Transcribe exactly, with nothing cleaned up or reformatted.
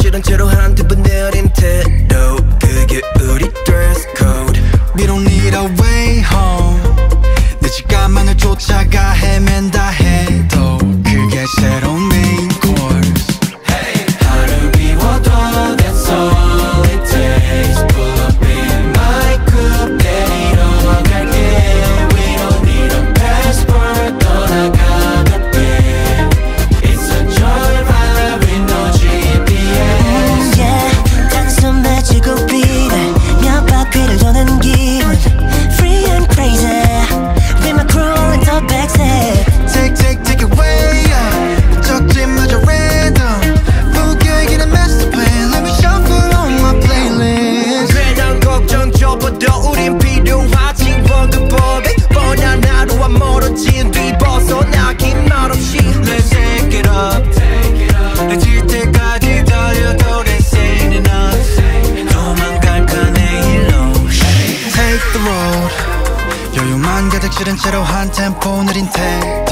싫은 채로 한 두 번 내린 태도 그게 우리 dress code. We don't need a way home. 내 시간만을 쫓아가 헤맨다 해도 그게 새로운 main course. Hey, 하루 비워도 that's all it takes. Pull up in my coupe 내리러 갈게. We don't need a passport 떠나가도 돼. It's a joyride with no 지 피 에스. Yeah, 단숨에 지구비를 몇 바퀴를 도는 기분. Free and crazy with my crew in the backseat. Take take take it way up. 적지마저 random. 무계획이란 master plan. Let me shuffle on my playlist. 괜한 걱정 접어도 우린 필요하지. 월급법에 뻔한 하루와 멀어진 뒤 벗어나긴 말없이. Let's take it up. 해질 때까지 달려도 this ain't enough. 도망갈까 내일로. Take the road. 여유만 가득 실은 채로 한 템포 느린 태